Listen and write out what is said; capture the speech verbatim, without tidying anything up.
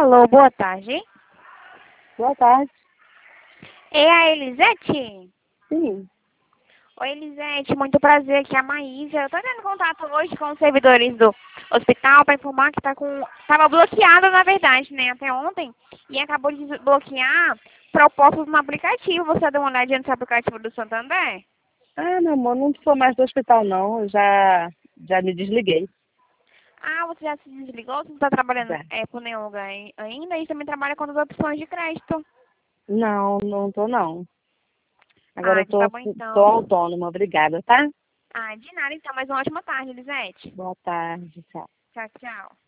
Alô, boa tarde. Boa tarde. É a Elisete? Sim. Oi, Elisete, muito prazer, aqui é a Maísa. Eu tô tendo contato hoje com os servidores do hospital para informar que tá com... Tava bloqueada, na verdade, né, até ontem, e acabou de desbloquear propostas no aplicativo. Você deu uma olhadinha nesse aplicativo do Santander? Ah, meu amor, não sou mais do hospital, não. Eu já, já me desliguei. Ah, você já se desligou? Você não está trabalhando Já. é, por nenhum lugar ai- ainda? E também trabalha com as opções de crédito. Não, não tô, não. Agora Ah, eu então tá tô, bom tô então. autônoma. Obrigada, tá? Ah, de nada então, mas uma ótima tarde, Elisete. Boa tarde, tchau. Tchau, tchau.